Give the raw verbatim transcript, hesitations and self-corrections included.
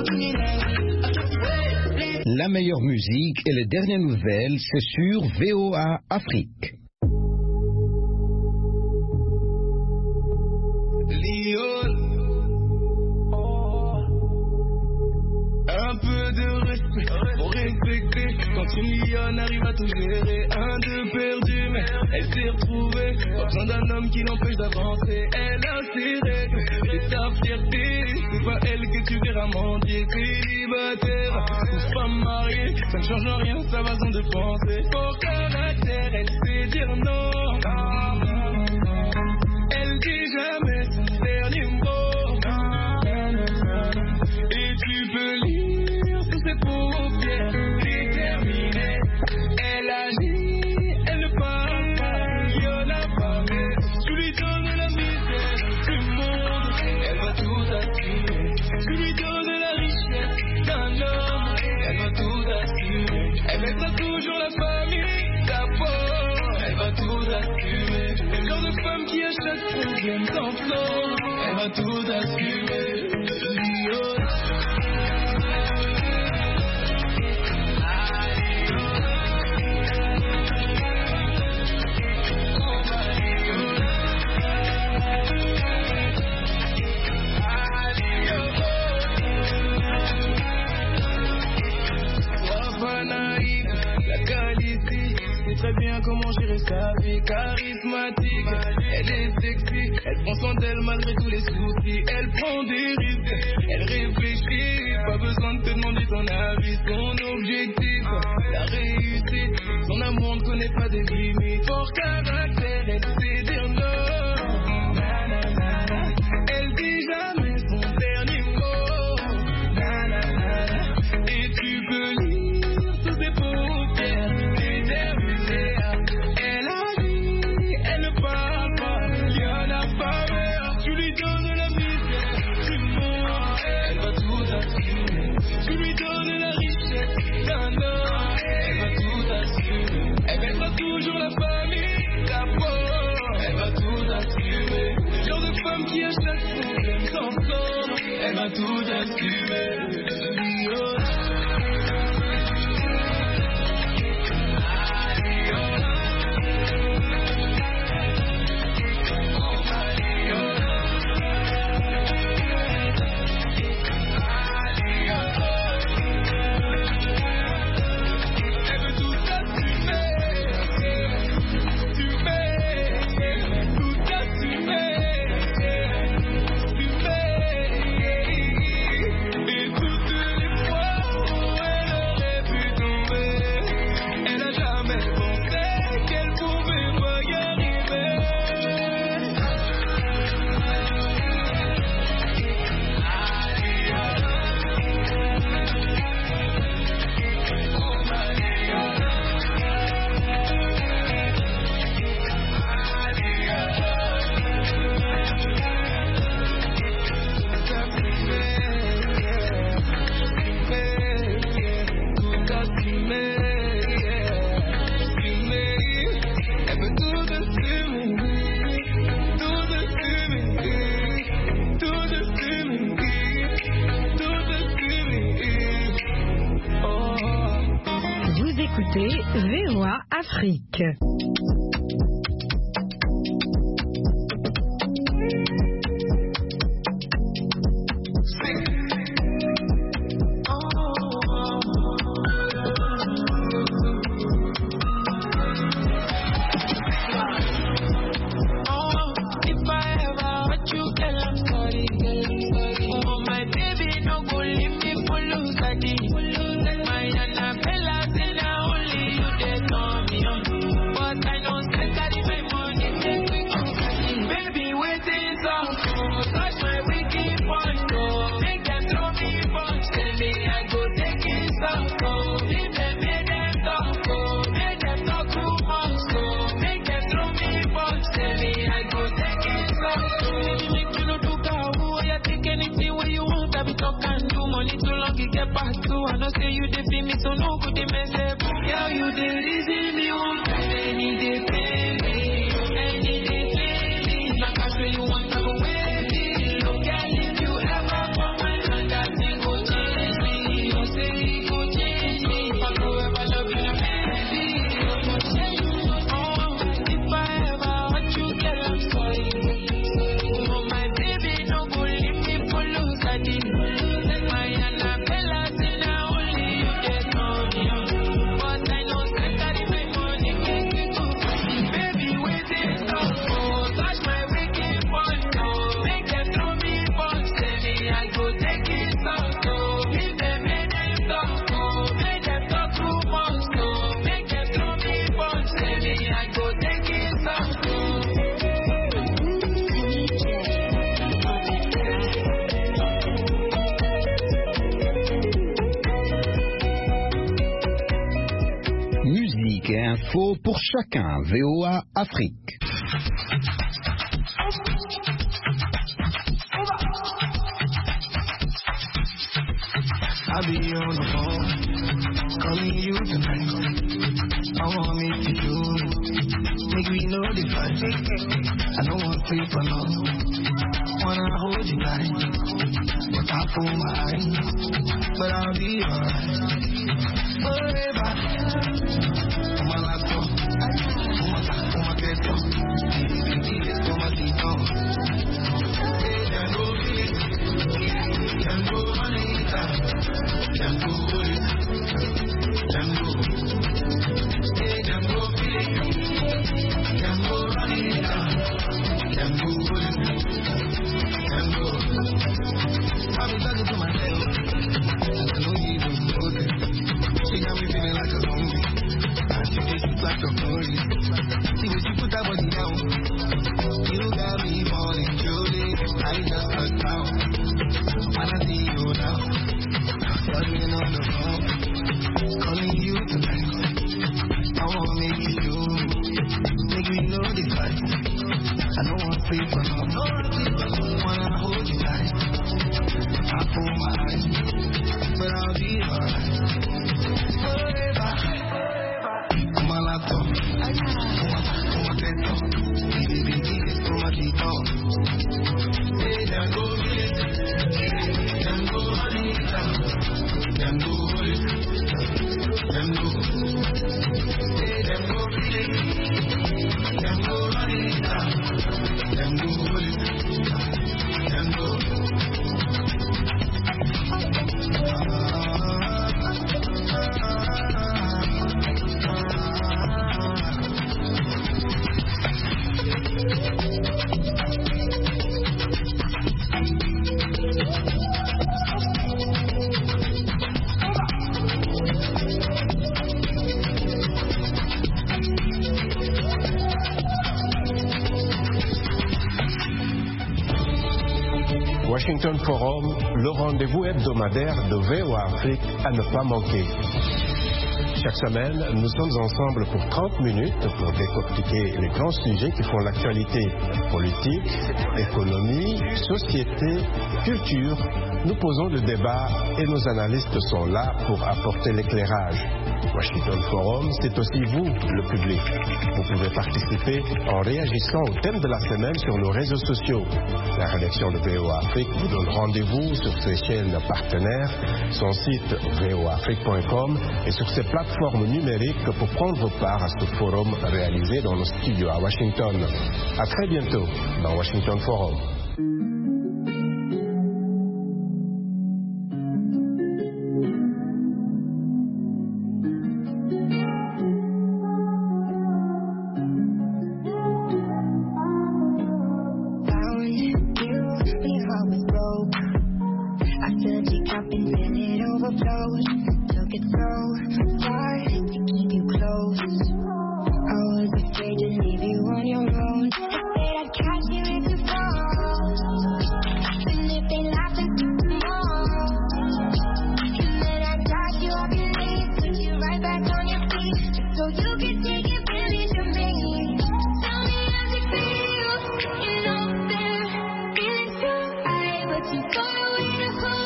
La meilleure musique et les dernières nouvelles, c'est sur V O A Afrique. Un peu de respect, faut respecter. Quand une lionne arrive à tout gérer, un de perdu, mais elle s'est retrouvée. Pas besoin d'un homme qui l'empêche d'avancer. Elle a ses règles, c'est ta fierté. C'est pas elle que tu verras mendier. Célibataire, ou femme mariée, ça ne change rien, sa façon de penser. Fort caractère, elle sait dire non. Elle dit jamais son dernier mot. Et tu peux lire sous ses paupières, déterminée. Elle agit, elle ne parle pas, il y en a pas, mais tu lui donnes la misère du monde, elle va tout assumer. Tu lui donnes la richesse d'un homme, elle va tout assumer. Elle mettra toujours la famille d'abord, elle va tout assumer. C'est le genre de femme qui à chaque problème s'enflamme, elle va tout assumer. Très bien comment gérer sa vie, charismatique, elle est sexy, elle prend soin d'elle malgré tous les soucis, elle prend des risques, elle réfléchit, pas besoin de te demander ton avis, son objectif, la réussite, son amour ne connaît pas des limites, fort caractère, elle sait dire non, na, na, na, na. Elle dit jamais son dernier mot, na, na, na, na. Et tu peux lire sous ses paupières, toujours la famille d'abord, elle va tout assumer. Le genre de femme qui à chaque problème s'en sort, elle va tout assumer. V O A Afrique. Get back to I know say you dey feel me so no good dey mess up. Girl you dey reason me one time any day pay me, any day pay me. Like I say you want to go with me. Look at if you ever come my hand that thing go change. chacun. V O A Afrique. I'll be on the phone, calling you tonight. I want me to do, make me know the fight. I don't want to sleep alone, wanna hold you tight. But I pull my eyes, but I'll be alright. Forever, on my laptop, on my, on my desktop, on my desktop. Hey, Django, Django, Manita. Django, Django, hey Django, Django, Anita, Django, Django. I've been talking to myself, and I know you don't know this. She got me feeling like a zombie, and she makes me like a glory. See when she put that body down, you got me falling truly. I just got down, when I see you now. Calling on the phone, calling you tonight. I wanna make you do, make me know the fight. I don't want to sleep alone, wanna hold you tight. I pull my eyes, but I'll be alright. Forever, on my laptop, on my, on my desktop, baby, baby, on my desktop. Hey, Django, Django, Anita. Django, Django, hey Django, Django, Anita, Django, Django. Washington Forum, le rendez-vous hebdomadaire de V O A Afrique à ne pas manquer. Chaque semaine, nous sommes ensemble pour trente minutes pour décortiquer les grands sujets qui font l'actualité. Politique, économie, société, culture. Nous posons le débat et nos analystes sont là pour apporter l'éclairage. Washington Forum, c'est aussi vous, le public. Vous pouvez participer en réagissant au thème de la semaine sur nos réseaux sociaux. La rédaction de V O A Afrique vous donne rendez-vous sur ses chaînes partenaires, son site v o afrique point com et sur ses plateformes numériques pour prendre part à ce forum réalisé dans nos studios à Washington. À très bientôt dans Washington Forum. Far away to home.